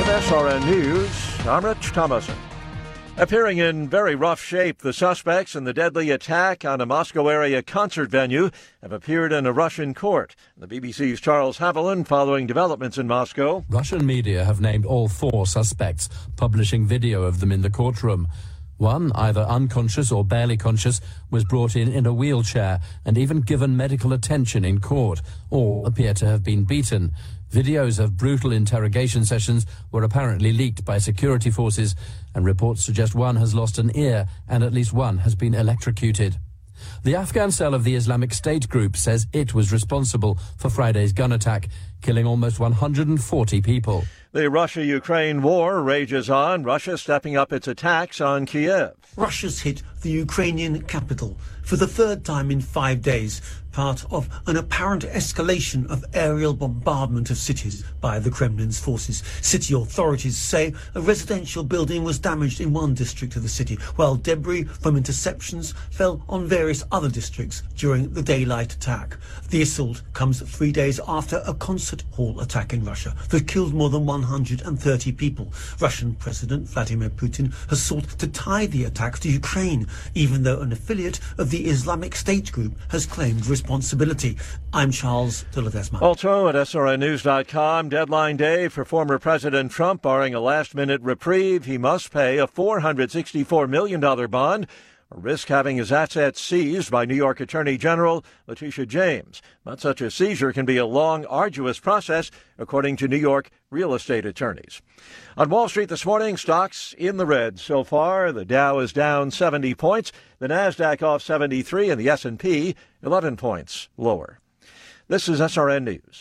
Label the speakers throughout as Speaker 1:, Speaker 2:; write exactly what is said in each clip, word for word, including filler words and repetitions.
Speaker 1: With S R N News, I'm Rich Thomason. Appearing in very rough shape, the suspects in the deadly attack on a Moscow-area concert venue have appeared in a Russian court. The B B C's Charles Haviland following developments in Moscow.
Speaker 2: Russian media have named all four suspects, publishing video of them in the courtroom. One, either unconscious or barely conscious, was brought in in a wheelchair and even given medical attention in court. All appear to have been beaten. Videos of brutal interrogation sessions were apparently leaked by security forces, and reports suggest one has lost an ear and at least one has been electrocuted. The Afghan cell of the Islamic State group says it was responsible for Friday's gun attack, killing almost one hundred forty people.
Speaker 1: The Russia-Ukraine war rages on, Russia stepping up its attacks on Kiev.
Speaker 3: Russia's hit the Ukrainian capital for the third time in five days, part of an apparent escalation of aerial bombardment of cities by the Kremlin's forces. City authorities say a residential building was damaged in one district of the city, while debris from interceptions fell on various other districts during the daylight attack. The assault comes three days after a concert hall attack in Russia that killed more than one hundred thirty people. Russian President Vladimir Putin has sought to tie the attacks to Ukraine, even though an affiliate of the Islamic State group has claimed responsibility. I'm Charles de Ledesma.
Speaker 1: Also at S R N news dot com, deadline day for former President Trump. Barring a last-minute reprieve, he must pay a four hundred sixty-four million dollars bond, or risk having his assets seized by New York Attorney General Letitia James. But such a seizure can be a long, arduous process, according to New York real estate attorneys. On Wall Street this morning, stocks in the red so far. The Dow is down seventy points, the Nasdaq off seventy-three, and the S and P eleven points lower. This is S R N News.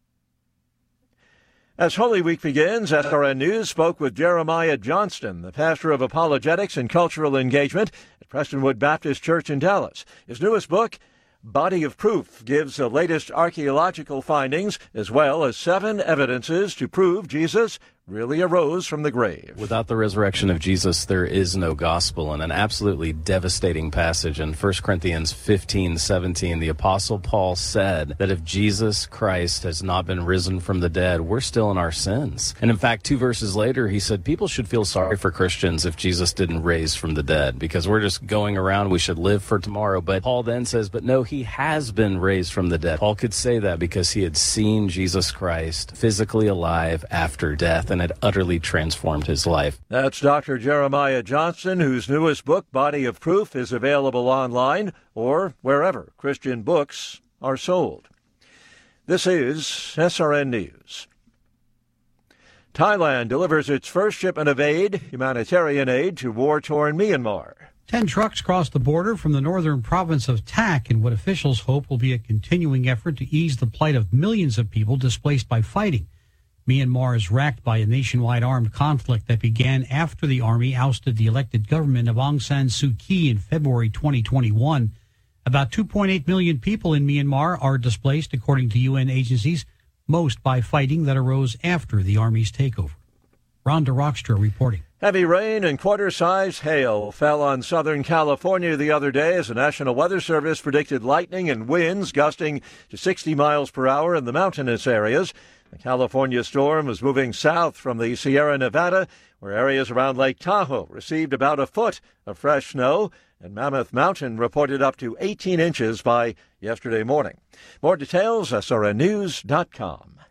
Speaker 1: As Holy Week begins, S R N News spoke with Jeremiah Johnston, the pastor of apologetics and cultural engagement at Prestonwood Baptist Church in Dallas. His newest book, Body of Proof, gives the latest archaeological findings as well as seven evidences to prove Jesus really arose from the grave.
Speaker 4: Without the resurrection of Jesus, there is no gospel. And an absolutely devastating passage in First Corinthians fifteen seventeen, the Apostle Paul said that if Jesus Christ has not been risen from the dead, we're still in our sins. And in fact, two verses later, he said people should feel sorry for Christians if Jesus didn't raise from the dead, because we're just going around, we should live for tomorrow. But Paul then says, but no, he has been raised from the dead. Paul could say that because he had seen Jesus Christ physically alive after death, and had utterly transformed his life.
Speaker 1: That's Doctor Jeremiah Johnston, whose newest book, Body of Proof, is available online or wherever Christian books are sold. This is S R N News. Thailand delivers its first shipment of aid, humanitarian aid, to war-torn Myanmar.
Speaker 5: Ten trucks crossed the border from the northern province of Tak in what officials hope will be a continuing effort to ease the plight of millions of people displaced by fighting. Myanmar is racked by a nationwide armed conflict that began after the army ousted the elected government of Aung San Suu Kyi in February twenty twenty-one. About two point eight million people in Myanmar are displaced, according to U N agencies, most by fighting that arose after the army's takeover. Rhonda Rockstra reporting.
Speaker 1: Heavy rain and quarter-sized hail fell on Southern California the other day as the National Weather Service predicted lightning and winds gusting to sixty miles per hour in the mountainous areas. The California storm was moving south from the Sierra Nevada, where areas around Lake Tahoe received about a foot of fresh snow, and Mammoth Mountain reported up to eighteen inches by yesterday morning. More details, S R N news dot com.